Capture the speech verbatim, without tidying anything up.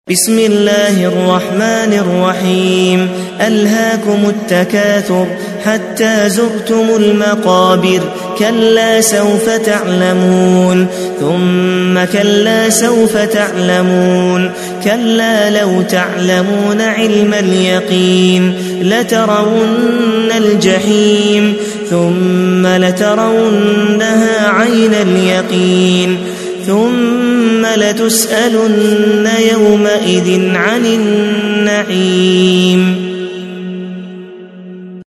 بسم الله الرحمن الرحيم ألهاكم التكاثر حتى زرتم المقابر كلا سوف تعلمون ثم كلا سوف تعلمون كلا لو تعلمون علم اليقين لترون الجحيم ثم لترونها عين اليقين ثم لتسألن يومئذ عن النعيم.